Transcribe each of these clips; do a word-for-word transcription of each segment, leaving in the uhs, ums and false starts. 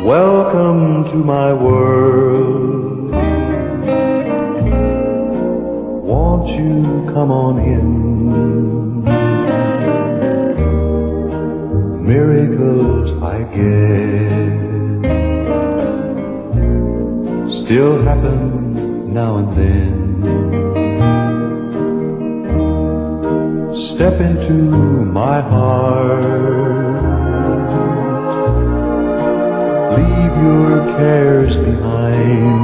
Welcome to my world. Won't you come on in? Miracles, I guess, still happen now and then. Step into my heart, leave your cares behind.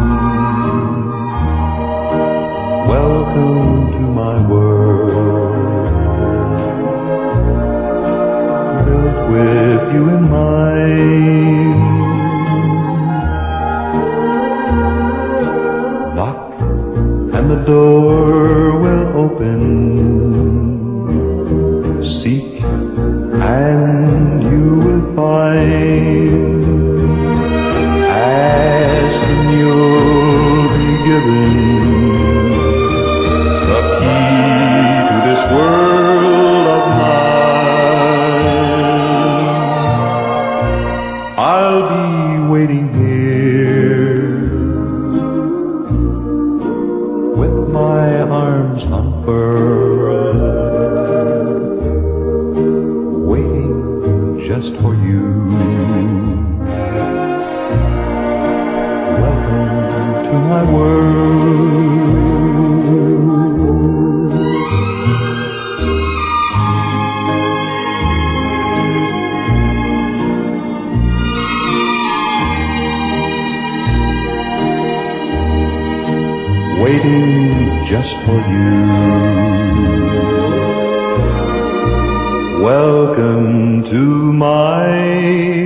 Welcome to my world, built with you in mind. Knock and the door will open. Seek and you will find. Ask and you'll be given the key to this world of mine. I'll be waiting here with my arms unfurled, waiting just for you. To my world. Waiting just for you. Welcome to my